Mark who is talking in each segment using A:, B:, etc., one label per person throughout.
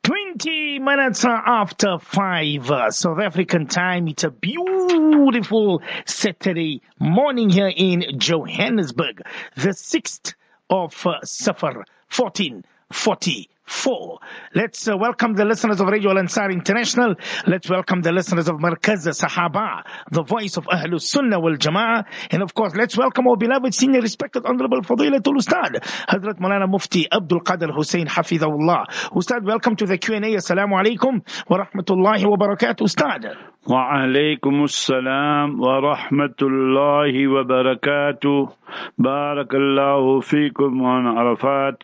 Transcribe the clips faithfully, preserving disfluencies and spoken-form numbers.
A: twenty minutes after five uh, South African time. It's a beautiful Saturday morning here in Johannesburg, the sixth of uh, Safar, fourteen forty-four. Let's uh, welcome the listeners of Radio Al Ansar International. Let's welcome the listeners of Markaz Sahaba, the voice of Ahlus Sunnah wal Jama'ah. And of course, let's welcome our beloved, senior, respected, honorable Fadilatul Ustad, Hazrat Maulana Mufti Abdul Qadir Hussein Hafidhahullah. Ustad, welcome to the Q and A. Assalamu alaikum wa rahmatullahi wa barakatuh, Ustad.
B: Wa alaikum assalam wa rahmatullahi wa barakatuh. Barakallahu feekum on Arafat.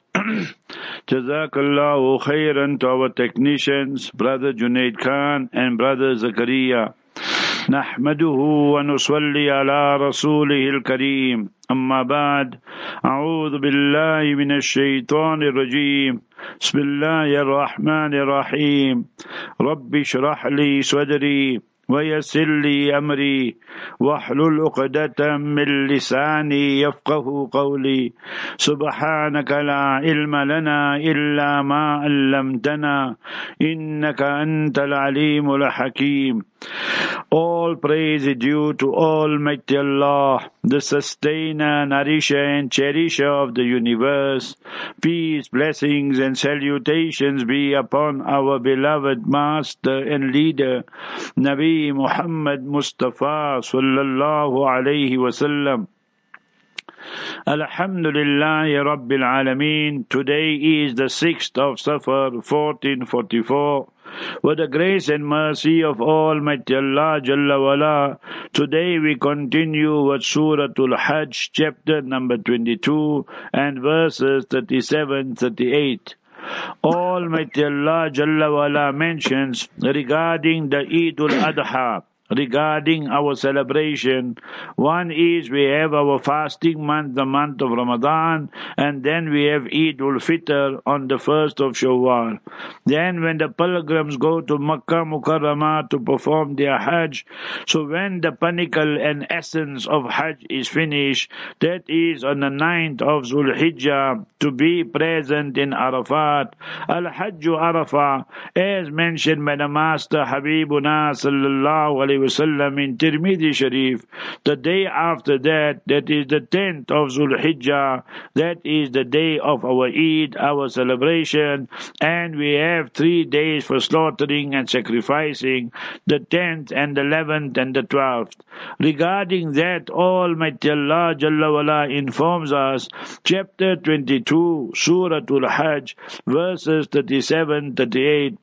B: Jazakallahu khairan to our technicians, Brother Junaid Khan and Brother Zakaria. نحمده ونصلي على رسوله الكريم أما بعد أعوذ بالله من الشيطان الرجيم بسم الله الرحمن الرحيم رب اشرح لي صدري ويسر لي أمري واحلل عقدة من لساني يفقه قولي سبحانك لا علم لنا إلا ما علمتنا إنك أنت العليم الحكيم. All praise is due to Almighty Allah, the sustainer, nourisher and cherisher of the universe. Peace, blessings and salutations be upon our beloved master and leader, Nabi Muhammad Mustafa sallallahu alayhi wasallam. Alhamdulillahi Rabbil Alameen. Today is the sixth of Safar, fourteen forty-four. With the grace and mercy of Almighty Allah Jalla wala, today we continue with Suratul Hajj, chapter number twenty-two and verses thirty-seven to thirty-eight. Almighty Allah Jalla wala mentions regarding the Eidul Adha, regarding our celebration. One is we have our fasting month, the month of Ramadan, and then we have Eid ul-Fitr on the first of Shawwal. Then when the pilgrims go to Makkah Mukarramah to perform their Hajj, so when the pinnacle and essence of Hajj is finished, that is on the ninth of Zulhijjah, to be present in Arafat. Al-Hajju Arafah, as mentioned by the Master Habibuna sallallahu alayhi wasallam in Tirmidhi Sharif, the day after that, that is the tenth of Zulhijjah, that is the day of our Eid, our celebration, and we have three days for slaughtering and sacrificing, the tenth and the eleventh and the twelfth. Regarding that, Almighty Allah Jalla wala informs us, chapter twenty-two, Suratul Hajj, verses thirty-seven to thirty-eight.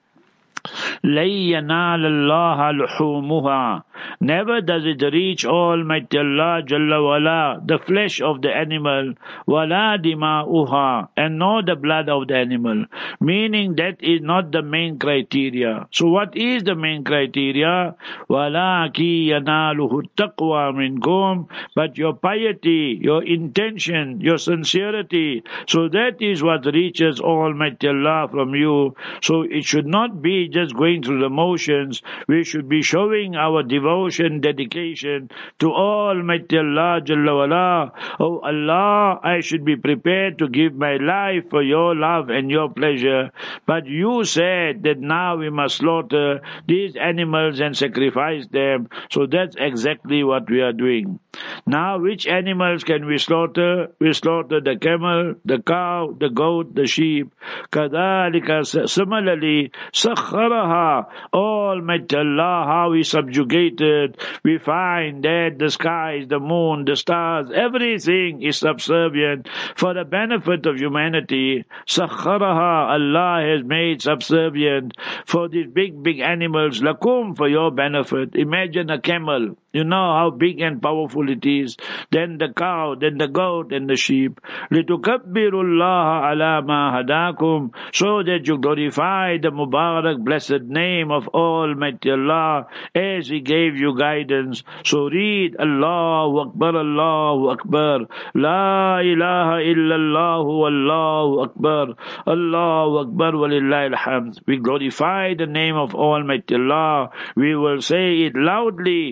B: لَن يَنَالَ اللَّهَ لُحُومُهَا. Never does it reach Almighty Allah Jalla wala the flesh of the animal, وَلَا دِمَاؤُهَا, and nor the blood of the animal. Meaning that is not the main criteria. So what is the main criteria? وَلَكِنْ يَنَالُهُ التَّقْوَى مِنْكُمْ, but your piety, your intention, your sincerity, so that is what reaches Almighty Allah from you. So it should not be just going through the motions. We should be showing our devotion, dedication to Almighty Allah Jalla wala. Oh Allah, I should be prepared to give my life for your love and your pleasure. But you said that now we must slaughter these animals and sacrifice them. So that's exactly what we are doing. Now, which animals can we slaughter? We slaughter the camel, the cow, the goat, the sheep. كَذَلِكَ Similarly, سَخَّرَهَا, Almighty Allah, how He subjugated. We find that the skies, the moon, the stars, everything is subservient for the benefit of humanity. سَخَّرَهَا, Allah has made subservient for these big, big animals. لَكُمْ, for your benefit. Imagine a camel. You know how big and powerful it is. Then the cow, then the goat, and the sheep. لِتُكَبِّرُوا اللَّهَ عَلَى مَا هَدَاكُمْ, so that you glorify the Mubarak blessed name of Almighty Allah as He gave you guidance. So read Allahu Akbar, Allahu Akbar, La ilaha illallah, Allahu Akbar, Allahu Akbar, walillahi alhamd. We glorify the name of Almighty Allah. We will say it loudly and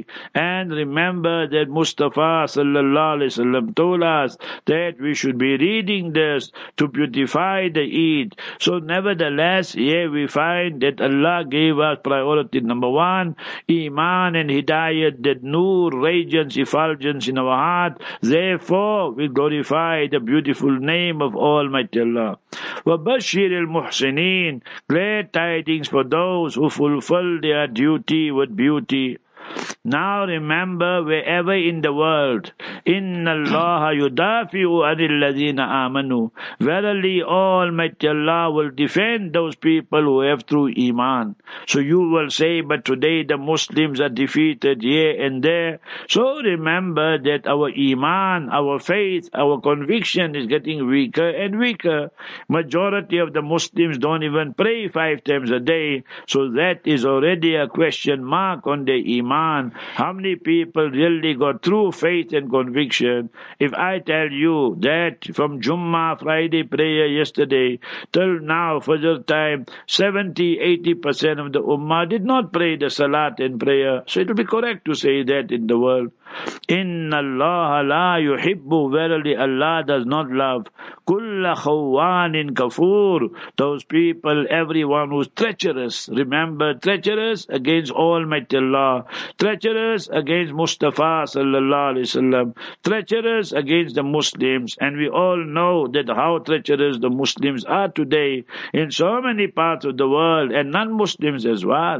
B: And remember that Mustafa sallallahu alaihi wasallam told us that we should be reading this to beautify the Eid. So nevertheless, here we find that Allah gave us priority number one, Iman and Hidayat, that Nur, radiance, effulgence in our heart. Therefore, we glorify the beautiful name of Almighty Allah. وَبَشِّرِ الْمُحْسِنِينَ, glad tidings for those who fulfill their duty with beauty. Now remember, wherever in the world, Inna Allah yudafi'u anil ladina amanu. Verily, Almighty Allah will defend those people who have true Iman. So you will say, but today the Muslims are defeated here and there. So remember that our Iman, our faith, our conviction is getting weaker and weaker. Majority of the Muslims don't even pray five times a day. So that is already a question mark on their Iman. How many people really got true faith and conviction? If I tell you that from Jummah, Friday prayer yesterday, till now, Fajr time, seventy, eighty percent of the Ummah did not pray the Salat and prayer. So it will be correct to say that in the world. Inna Allah la yuhibbu, verily Allah does not love kulla khawanin kafur, those people, everyone who's treacherous. Remember, treacherous against Almighty Allah, treacherous against Mustafa sallallahu alaihi wasallam, treacherous against the Muslims. And we all know that how treacherous the Muslims are today in so many parts of the world, and non-Muslims as well.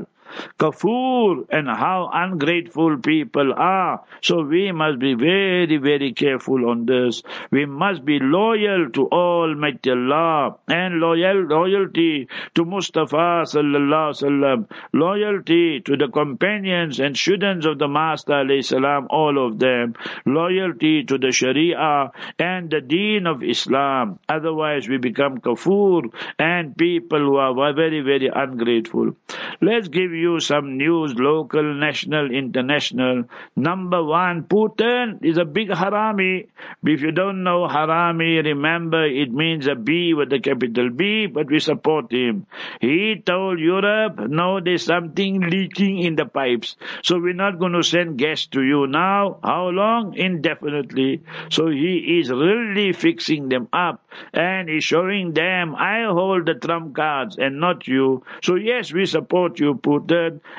B: Kafur, and how ungrateful people are. So we must be very, very careful on this. We must be loyal to Almighty Allah, and loyal loyalty to Mustafa sallallahu alaihi wasallam, loyalty to the companions and students of the Master alayhi salam, all of them, loyalty to the Sharia and the Deen of Islam. Otherwise we become kafur and people who are very, very ungrateful. Let's give you some news, local, national, international. Number one, Putin is a big harami. If you don't know harami, remember it means a B with a capital B, but we support him. He told Europe, no, there's something leaking in the pipes, so we're not going to send gas to you now. How long? Indefinitely. So he is really fixing them up, and he's showing them, I hold the trump cards and not you. So yes, we support you, Putin.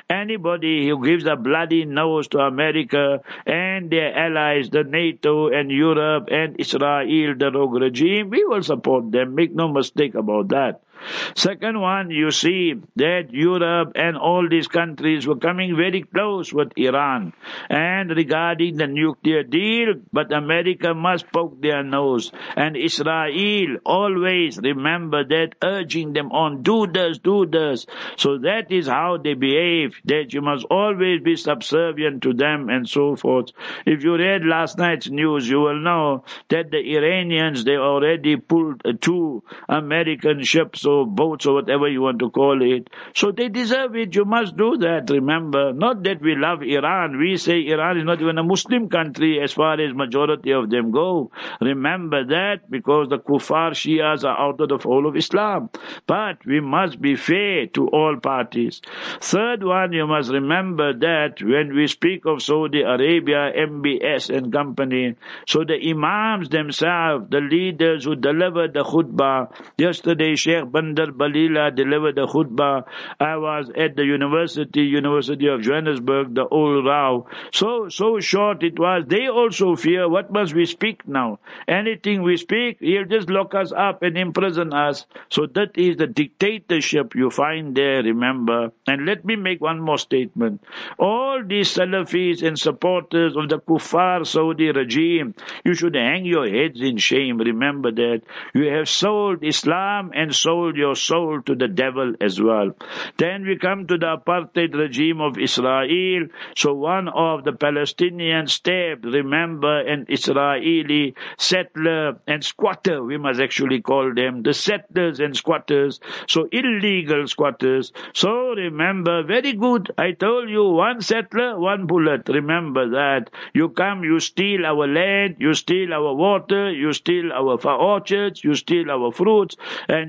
B: Anybody who gives a bloody nose to America and their allies, the NATO and Europe and Israel, the rogue regime, we will support them. Make no mistake about that. Second one, you see that Europe and all these countries were coming very close with Iran and regarding the nuclear deal, but America must poke their nose, and Israel always, remember that, urging them on, do this, do this. So that is how they behave, that you must always be subservient to them and so forth. If you read last night's news, you will know that the Iranians, they already pulled two American ships or boats or whatever you want to call it. So they deserve it. You must do that. Remember, not that we love Iran. We say Iran is not even a Muslim country as far as majority of them go. Remember that, because the kuffar Shias are out of the fold of Islam. But we must be fair to all parties. Third one, you must remember that when we speak of Saudi Arabia, M B S and company, so the imams themselves, the leaders who delivered the khutbah, yesterday Sheikh Bandar Balila delivered the khutbah. I was at the university, University of Johannesburg, the old Rao. So, so short it was. They also fear, what must we speak now? Anything we speak, he'll just lock us up and imprison us. So that is the dictatorship you find there, remember. And let me make one more statement. All these Salafis and supporters of the Kuffar Saudi regime, you should hang your heads in shame. Remember that. You have sold Islam and sold your soul to the devil as well. Then we come to the apartheid regime of Israel. So one of the Palestinians stabbed, remember, an Israeli settler and squatter, we must actually call them, the settlers and squatters, so illegal squatters. So remember, very good, I told you, one settler, one bullet. Remember that. You come, you steal our land, you steal our water, you steal our orchards, you steal our fruits, and you demolish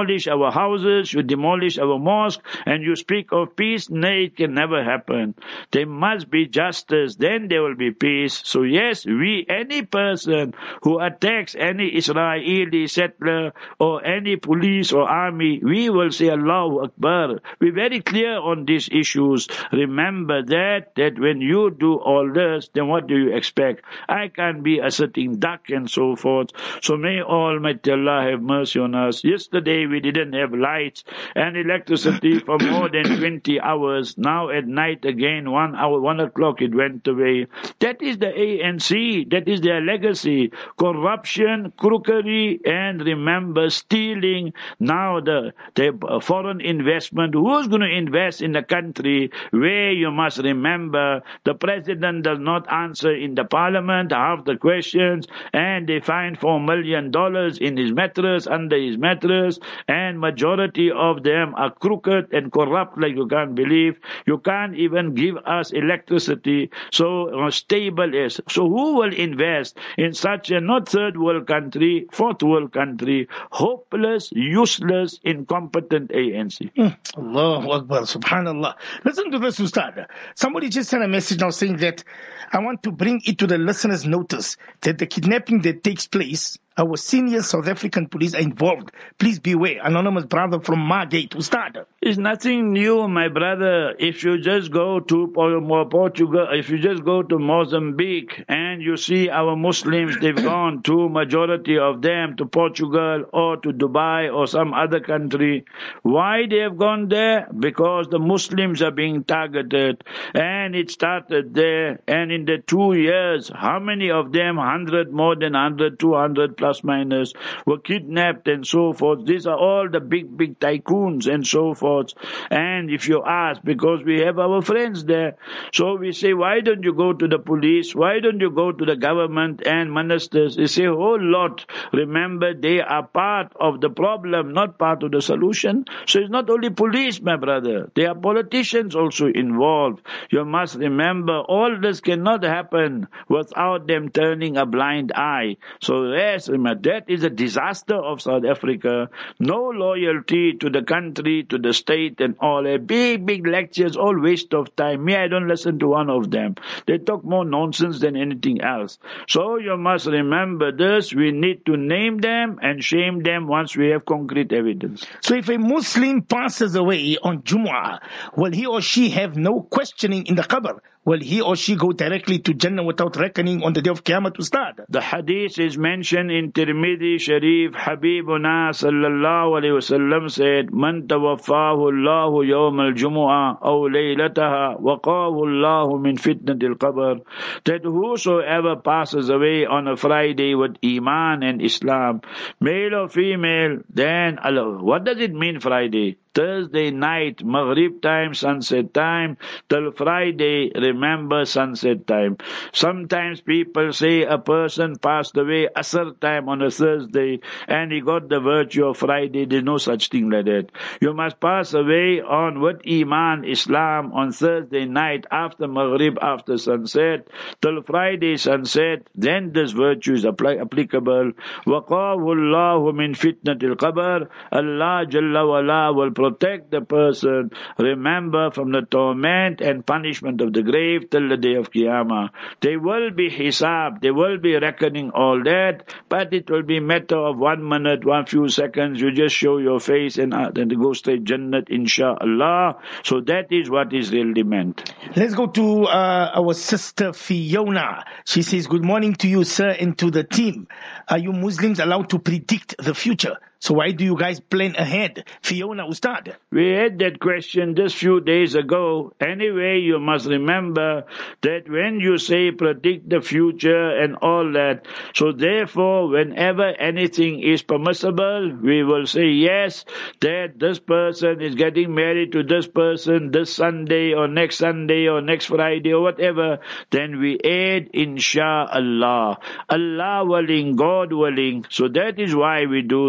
B: demolish our houses, you demolish our mosque, and you speak of peace. Nay, it can never happen. There must be justice, then there will be peace. So yes, we, any person who attacks any Israeli settler or any police or army, we will say Allahu Akbar. We're very clear on these issues. Remember that, that when you do all this, then what do you expect? I can't be a sitting duck and so forth. So may Almighty Allah have mercy on us. Yesterday we didn't have lights and electricity for more than twenty hours. Now at night again, one hour, one o'clock it went away. That is the A N C. That is their legacy. Corruption, crookery, and remember stealing. Now the, the foreign investment. Who's going to invest in the country where you must remember the president does not answer in the parliament half the questions, and they find four million dollars in his mattress, under his mattress, and majority of them are crooked and corrupt like you can't believe. You can't even give us electricity so stable as. So who will invest in such a not third world country, fourth world country, hopeless, useless, incompetent A N C?
A: Mm. Allahu Akbar, subhanallah. Listen to this, Ustad. Somebody just sent a message now saying that I want to bring it to the listeners' notice that the kidnapping that takes place, our senior South African police are involved. Please beware. Anonymous brother from Margate, Ustad.
B: It's nothing new, my brother. If you just go to Portugal, if you just go to Mozambique and you see our Muslims, they've gone to majority of them to Portugal or to Dubai or some other country. Why they have gone there? Because the Muslims are being targeted, and it started there. And in the two years, how many of them, one hundred, more than one hundred, two hundred plus minus, were kidnapped and so forth. These are all the big, big tycoons and so forth. And if you ask, because we have our friends there, so we say, why don't you go to the police? Why don't you go to the government and ministers? They say, oh Lord, remember they are part of the problem, not part of the solution. So it's not only police, my brother. There are politicians also involved. You must remember, all this cannot happen without them turning a blind eye. So yes, remember, that is a disaster of South Africa. No loyalty to the country, to the state and all. A big, big lectures, all waste of time. Me, I don't listen to one of them. They talk more nonsense than anything else. So you must remember this. We need to name them and shame them once we have concrete evidence.
A: So if a Muslim passes away on Jumu'ah, will he or she have no questioning in the qabr? Will he or she go directly to Jannah without reckoning on the day of Qiyamah, Ustad?
B: The hadith is mentioned in Tirmidhi Sharif. Habibuna sallallahu alayhi wasallam said, Man tawaffahu Allahu yawm al-jumu'ah aw laylataha waqahu Allahu min fitnatil qabr. That whosoever passes away on a Friday with Iman and Islam, male or female, then Allah. What does it mean Friday? Thursday night, Maghrib time, sunset time, till Friday, remember sunset time. Sometimes people say a person passed away Asr time on a Thursday and he got the virtue of Friday. There's no such thing like that. You must pass away on what Iman, Islam, on Thursday night, after Maghrib, after sunset, till Friday sunset, then this virtue is apply- applicable. وَقَاهُ اللَّهُ مِنْ فِتْنَةِ الْقَبْرِ. Allah Jalla wa'ala will protect the person, remember, from the torment and punishment of the grave till the day of Qiyamah. There will be hisab, there will be reckoning, all that, but it will be matter of one minute, one few seconds. You just show your face and uh, then go straight Jannat, inshallah. So that is what is really meant.
A: Let's go to uh, our sister Fiona. She says, good morning to you, sir, and to the team. Are you Muslims allowed to predict the future? So why do you guys plan ahead? Fiona, Ustad.
B: We had that question just few days ago. Anyway, you must remember that when you say predict the future and all that, so therefore, whenever anything is permissible, we will say yes, that this person is getting married to this person this Sunday or next Sunday or next Friday or whatever. Then we add insha'Allah. Allah willing, God willing. So that is why we do that.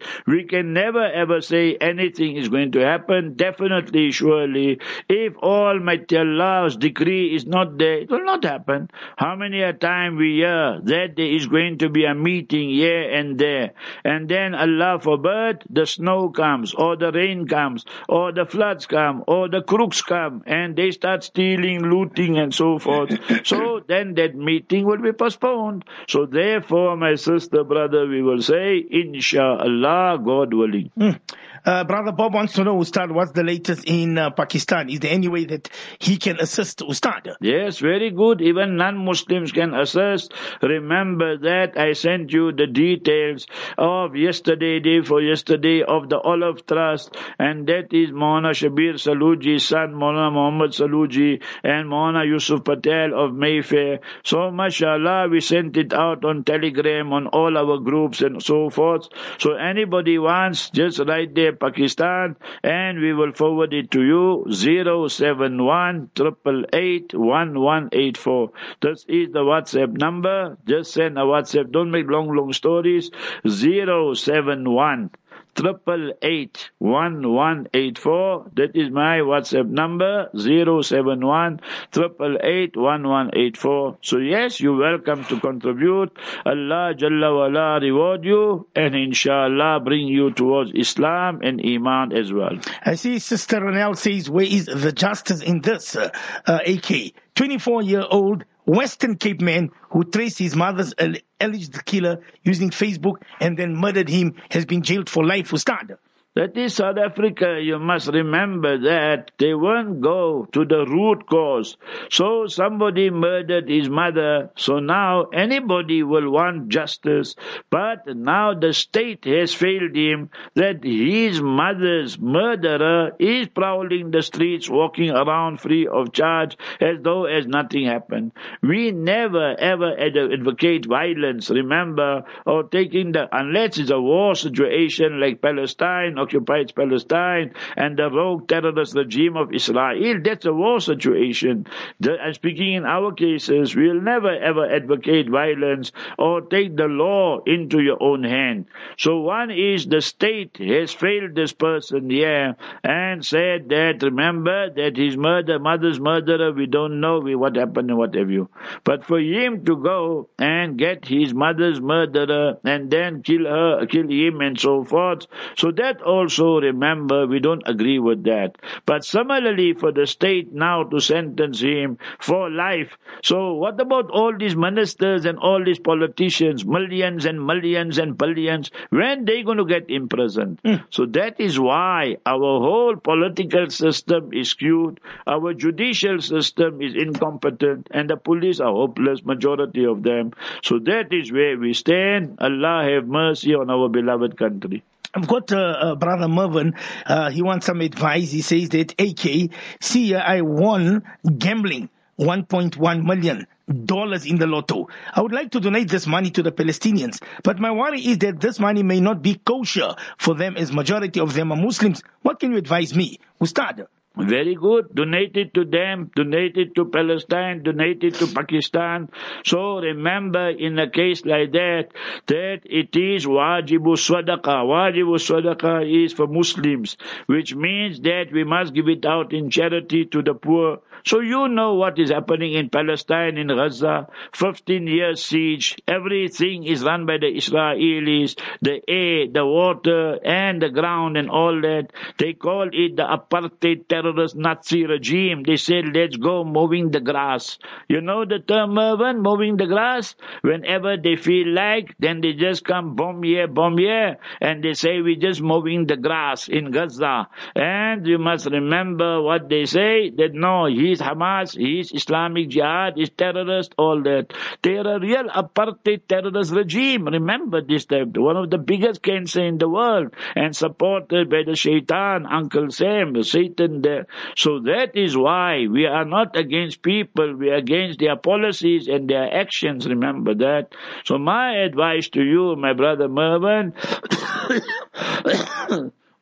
B: We can never ever say anything is going to happen. Definitely, surely, if Almighty Allah's decree is not there, it will not happen. How many a time we hear that there is going to be a meeting here and there, and then Allah forbid, the snow comes, or the rain comes, or the floods come, or the crooks come, and they start stealing, looting, and so forth. So then that meeting will be postponed. So therefore, my sister, brother, we will say, Insha'Allah, God willing.
A: Mm. Uh, Brother Bob wants to know, Ustad, what's the latest in uh, Pakistan? Is there any way that he can assist, Ustad?
B: Yes, very good. Even non-Muslims can assist. Remember that I sent you the details of yesterday, day for yesterday, of the Olive Trust, and that is Maulana Shabir Saluji's son, Maulana Muhammad Saluji, and Maulana Yusuf Patel of Mayfair. So, mashallah, we sent it out on Telegram, on all our groups and so forth. So anybody wants, just write there Pakistan, and we will forward it to you. Zero seven one triple eight one one eight four. This is the WhatsApp number. Just send a WhatsApp. Don't make long, long stories. Zero seven one triple eight one one eight four. That is my WhatsApp number. Zero seven one triple eight one one eight four. So yes, you're welcome to contribute. Allah Jalla wala reward you, and inshallah bring you towards Islam and Iman as well.
A: I see Sister Ronelle says, where is the justice in this? Uh, uh, A K, twenty-four year old Western Cape man who traced his mother's alleged killer using Facebook and then murdered him has been jailed for life. Ustad.
B: That is South Africa. You must remember that they won't go to the root cause. So somebody murdered his mother. So now anybody will want justice. But now the state has failed him, that his mother's murderer is prowling the streets, walking around free of charge as though as nothing happened. We never ever advocate violence, remember, or taking the, unless it's a war situation like Palestine, occupied Palestine, and the rogue terrorist regime of Israel. That's a war situation. The, and speaking in our cases, we'll never ever advocate violence or take the law into your own hand. So one is the state has failed this person here and said that, remember, that his murder, mother's murderer, we don't know what happened and what have you. But for him to go and get his mother's murderer and then kill her, kill him and so forth, so that also, remember, we don't agree with that. But similarly, for the state now to sentence him for life. So what about all these ministers and all these politicians, millions and millions and billions, when they going to get imprisoned? Mm. So that is why our whole political system is skewed, our judicial system is incompetent, and the police are hopeless, majority of them. So that is where we stand. Allah have mercy on our beloved country.
A: I've got uh, uh, Brother Mervyn. Uh, he wants some advice. He says that, A K, see, I won gambling one point one million dollars in the lotto. I would like to donate this money to the Palestinians, but my worry is that this money may not be kosher for them, as majority of them are Muslims. What can you advise me, Ustad?
B: Very good. Donate it to them. Donate it to Palestine. Donate it to Pakistan. So remember, in a case like that, that it is wajibu sadaqah. Wajibu sadaqah is for Muslims, which means that we must give it out in charity to the poor. So you know what is happening in Palestine, in Gaza. fifteen years siege. Everything is run by the Israelis. The air, the water, and the ground and all that. They call it the apartheid terrorist Nazi regime. They said, let's go mowing the grass. You know the term, Mervyn, mowing the grass? Whenever they feel like, then they just come bomb here, bomb here, and they say, we're just mowing the grass in Gaza. And you must remember what they say, that no, he's Hamas, he's Islamic Jihad, he's terrorist, all that. They're a real apartheid terrorist regime. Remember this type, one of the biggest cancer in the world, and supported by the shaitan, Uncle Sam, Satan there. So that is why we are not against people, we are against their policies and their actions, remember that. So my advice to you, my brother Mervyn,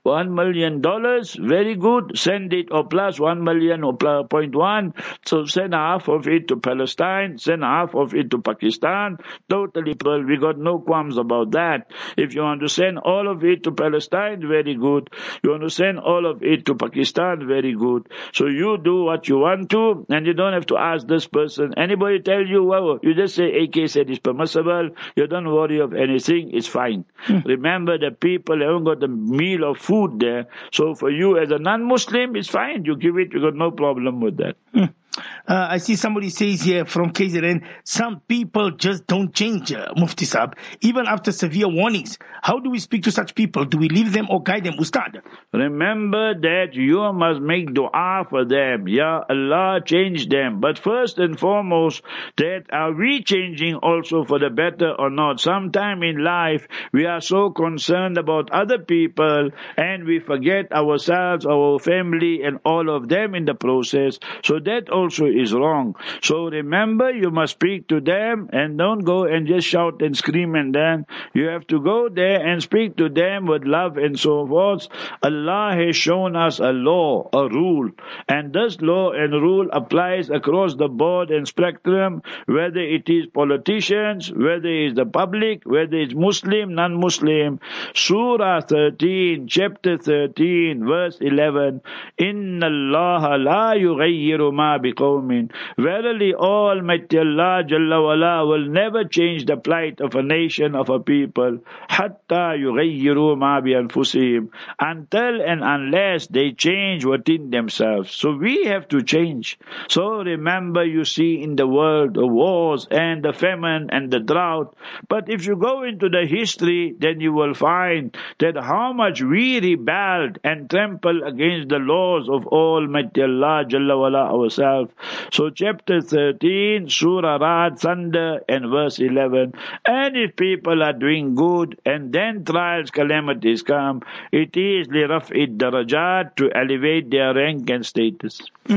B: One million dollars, very good. Send it, or plus one million or plus point one. So send half of it to Palestine, send half of it to Pakistan. Totally, we got no qualms about that. If you want to send all of it to Palestine, very good. You want to send all of it to Pakistan, very good. So you do what you want to, and you don't have to ask this person. Anybody tell you, well, you just say A K said it's permissible. You don't worry of anything. It's fine. Hmm. Remember, the people haven't got a meal of food there. So for you as a non-Muslim, it's fine. You give it. You got no problem with that.
A: Hmm. Uh, I see somebody says here from K Z N, some people just don't change, uh, Mufti Saab, even after severe warnings. How do we speak to such people? Do we leave them or guide them, Ustad?
B: Remember that you must make dua for them. Ya Allah, change them. But first and foremost, that are we changing also for the better or not? Sometime in life, we are so concerned about other people and we forget ourselves, our family and all of them in the process. So that also is wrong. So remember, you must speak to them and don't go and just shout and scream and then you have to go there and speak to them with love and so forth. Allah has shown us a law, a rule, and this law and rule applies across the board and spectrum, whether it is politicians, whether it is the public, whether it's Muslim, non-Muslim. Surah thirteen, chapter thirteen, verse eleven, Inna Allah la yughayyiru ma biqawmin. Verily, Almighty Allah Jalla wala will never change the plight of a nation, of a people, hatta yughayyiru ma bi anfusihim, until and unless they change within themselves. So we have to change. So remember, you see in the world the wars and the famine and the drought. But if you go into the history, then you will find that how much we rebelled and trampled against the laws of Almighty Allah Jalla wala ourselves. So chapter thirteen, Surah Ra'd, thunder, and verse eleven. And if people are doing good and then trials, calamities come, it is li raf'id darajat, to elevate their rank and status.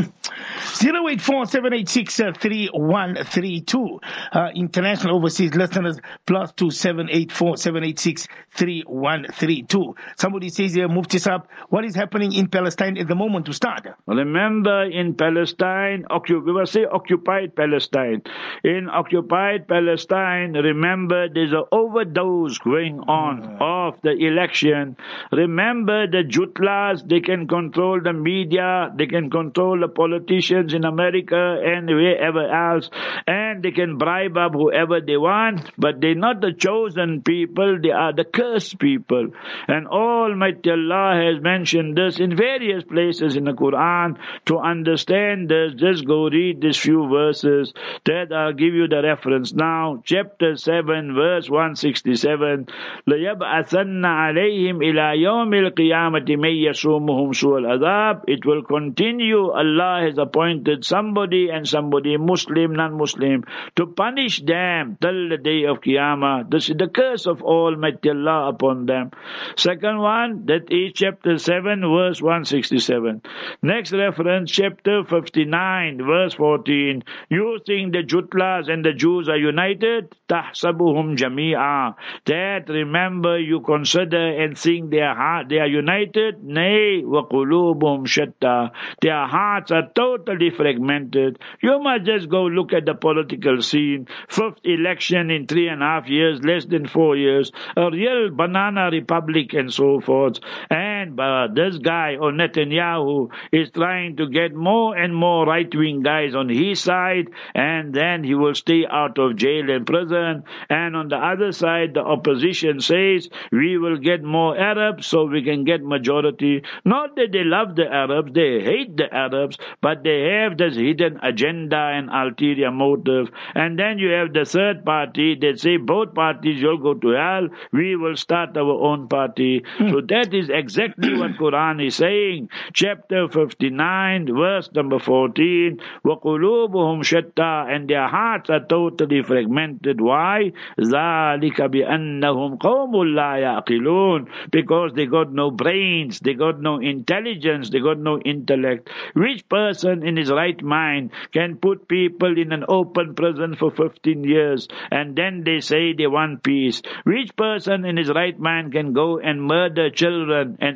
A: zero eight four seven eight six three one three two. Uh, international overseas listeners, plus two seven eight four seven eight six three one three two. Somebody says here, Mufti Saab, what is happening in Palestine at the moment to start?
B: Remember, in Palestine, occup- we will say occupied Palestine. In occupied Palestine, remember, there's an overdose going on mm. of the election. Remember, the Jutlas, they can control the media, they can control the politicians in America and wherever else, and they can bribe up whoever they want, but they're not the chosen people, they are the cursed people. And Almighty Allah has mentioned this in various places in the Quran. To understand this, just go read these few verses that I'll give you the reference now. Chapter seven, verse one sixty-seven. لَيَبْعَثَنَّ عَلَيْهِمْ إِلَى يَوْمِ الْقِيَامَةِ مَنْ يَسُومُهُمْ سُوءَ الْعَذَابِ. It will continue. Allah has appointed somebody and somebody, Muslim, non-Muslim, to punish them till the day of Qiyamah. This is the curse of Almighty Allah upon them. Second one, that is chapter seven, verse one sixty-seven. Next reference, chapter fifty-nine, verse fourteen. You think the Jutlas and the Jews are united? تَحْسَبُهُمْ جَمِيعًا. That, remember, you consider and think they are, they are united? Nay, وَقُلُوبُهُمْ شَتَّى. Their hearts are totally fragmented. You must just go look at the political scene. Fifth election in three and a half years, less than four years. A real banana republic and so forth. And uh, this guy, or Netanyahu, is trying to get more and more right-wing guys on his side, and then he will stay out of jail and prison. And on the other side, the opposition says, we will get more Arabs so we can get majority. Not that they love the Arabs, they hate the Arabs, but they have this hidden agenda and ulterior motive. And then you have the third party that say both parties will go to hell, we will start our own party. Mm. So that is exactly what Quran is saying. Chapter fifty-nine, verse number fourteen, وَقُلُوبُهُمْ شَتَّى, and their hearts are totally fragmented. Why? ذَلِكَ بِأَنَّهُمْ قَوْمٌ لَا يَعْقِلُونَ. Because they got no brains, they got no intelligence, they got no intellect. Which person in his right mind can put people in an open prison for fifteen years and then they say they want peace? Which person in his right mind can go and murder children and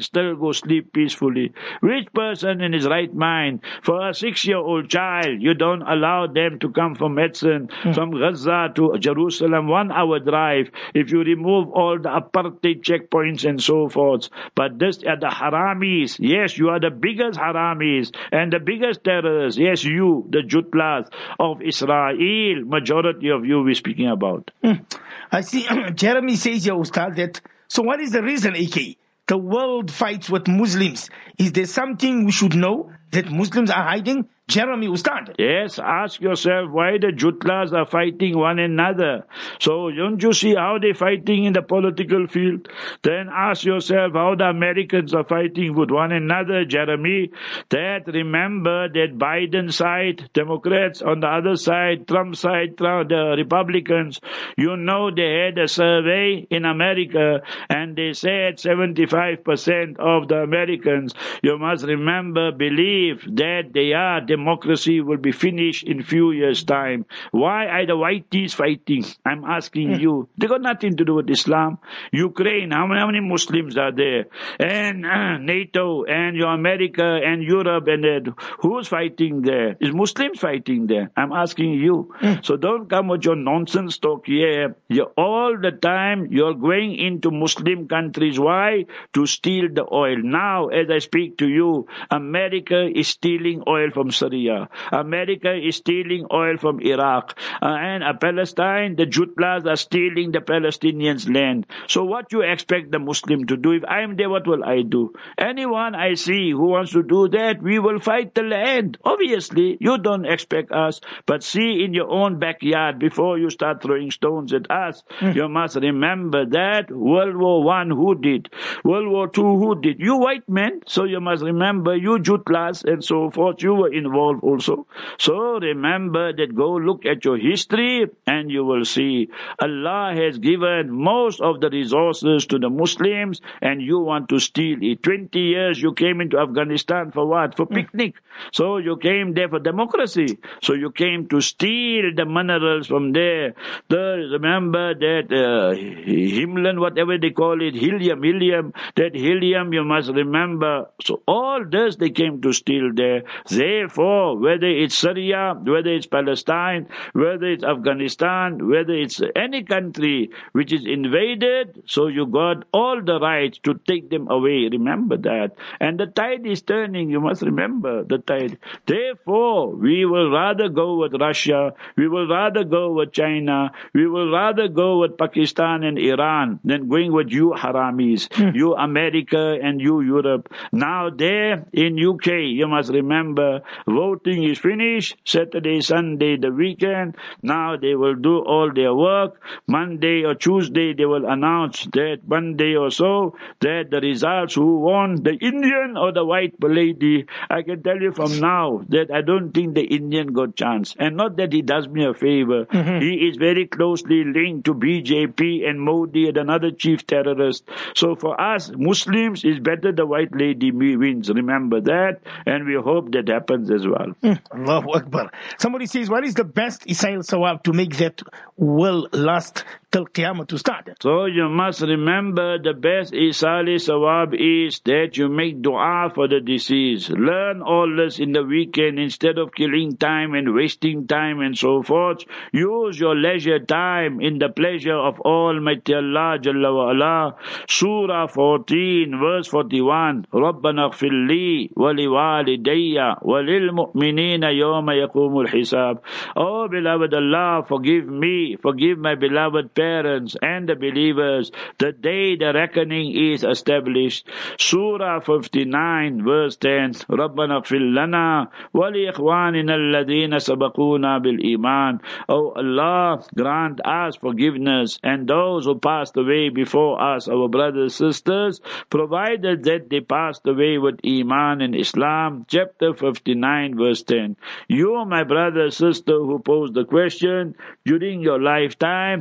B: still go sleep peacefully. Which person in his right mind, for a six-year-old child, you don't allow them to come from medicine, mm. from Gaza to Jerusalem, one-hour drive, if you remove all the apartheid checkpoints and so forth. But this are the haramis. Yes, you are the biggest haramis and the biggest terrorists. Yes, you, the jutlas of Israel, majority of you we're speaking about.
A: Mm. I see Jeremy says here, Ustad, that, so what is the reason, A K? The world fights with Muslims. Is there something we should know that Muslims are hiding? Jeremy Ustad.
B: Yes, ask yourself why the Jutlas are fighting one another. So don't you see how they're fighting in the political field? Then ask yourself how the Americans are fighting with one another, Jeremy. That remember that Biden side, Democrats, on the other side, Trump side, the Republicans, you know they had a survey in America and they said seventy-five percent of the Americans, you must remember, believe that they are democracy will be finished in few years' time. Why are the whiteys fighting? I'm asking mm. you. They got nothing to do with Islam. Ukraine, how many, how many Muslims are there? And uh, NATO, and your America, and Europe, and uh, who's fighting there? Is Muslims fighting there? I'm asking you. Mm. So don't come with your nonsense talk here. You're all the time, you're going into Muslim countries. Why? To steal the oil. Now, as I speak to you, America is stealing oil from Syria. America is stealing oil from Iraq. Uh, and uh, Palestine, the Jutlas are stealing the Palestinians' land. So what you expect the Muslim to do? If I'm there, what will I do? Anyone I see who wants to do that, we will fight the land. Obviously, you don't expect us. But see in your own backyard before you start throwing stones at us. Mm. You must remember that World War One, who did? World War Two, who did? You white men. So you must remember, you Jutlas and so forth, you were involved also. So remember that, go look at your history and you will see Allah has given most of the resources to the Muslims and you want to steal it. twenty years you came into Afghanistan for what? For picnic. So you came there for democracy. So you came to steal the minerals from there. The, remember that uh, Himlan, whatever they call it, helium, helium, that helium you must remember. So all this they came to steal there. Therefore, whether it's Syria, whether it's Palestine, whether it's Afghanistan, whether it's any country which is invaded, so you got all the rights to take them away. Remember that. And the tide is turning. You must remember the tide. Therefore, we will rather go with Russia. We will rather go with China. We will rather go with Pakistan and Iran than going with you haramis, mm. you America and you Europe. Now there in U K, you must remember, voting is finished. Saturday, Sunday, the weekend. Now they will do all their work. Monday or Tuesday, they will announce that Monday or so, that the results who won, the Indian or the white lady. I can tell you from now that I don't think the Indian got chance. And not that he does me a favor. Mm-hmm. He is very closely linked to B J P and Modi and another chief terrorist. So for us, Muslims, it's better the white lady wins. Remember that. And we hope that happens as well.
A: Mm. Allahu Akbar. Somebody says, what is the best Isail Sawab to make that will last till Qiyamah to start?
B: So you must remember the best Isail Sawab is that you make dua for the deceased. Learn all this in the weekend instead of killing time and wasting time and so forth. Use your leisure time in the pleasure of Almighty Allah Jalla wa Ala. Surah fourteen, verse forty-one. Rabbana ighfir li wa li walidayya wa lil mu'minina yawma yaqumul hisab. Oh beloved Allah, forgive me, forgive my beloved parents and the believers the day the reckoning is established. Surah fifty-nine, verse ten. Rabbana ighfir lana wa li ikhwanina alladhina sabaquna bil iman. Oh Allah, grant us forgiveness and those who passed away before us, our brothers and sisters, provided that they passed away with Iman and Islam. Chapter fifty-nine, verse ten. You, my brother, sister, who posed the question, during your lifetime, organize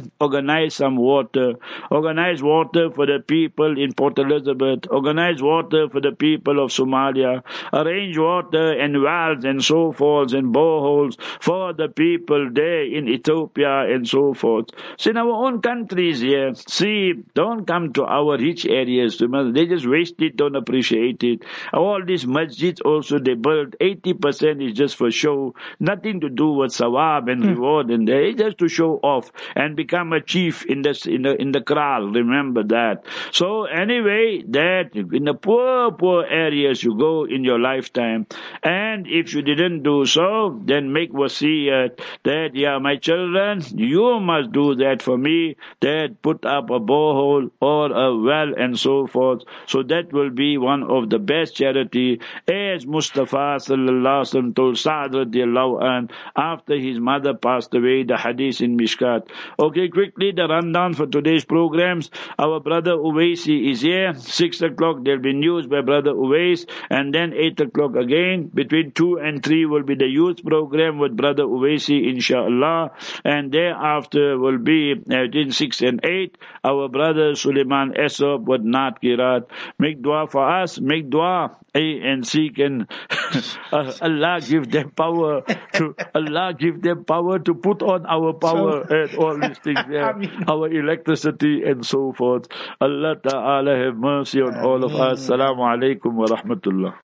B: organize some water. Organize water for the people in Port Elizabeth. Organize water for the people of Somalia. Arrange water and wells and so forth and boreholes for the people there in Ethiopia and so forth. So in our own countries here, see, don't come to our rich areas. They just waste it, don't appreciate it. All these masjids also they build, eighty percent is just for show, nothing to do with sawab and reward, and they just to show off and become a chief in the in the in the kraal. Remember that. So anyway, that in the poor poor areas you go in your lifetime, and if you didn't do so, then make wasiyat that yeah, my children, you must do that for me. That put up a borehole or a well and so forth. So that will be one of the best charity, as Mustafa sallallahu alaihi wasallam told Sa'd radiallahu anh after his mother passed away, the hadith in Mishkat. Okay, quickly the rundown for today's programs. Our brother Uwaisi is here. Six o'clock there'll be news by brother Uwais, and then eight o'clock again. Between two and three will be the youth program with brother Uwaisi, inshallah, and thereafter will be uh, between six and eight our brother Suleiman Esop with Naat Kirat. Make dua for us, make dua and seek, and Allah give them power to Allah give them power to put on our power so, and all these things there, our electricity and so forth. Allah Ta'ala have mercy on all of us. Assalamu alaikum wa rahmatullah.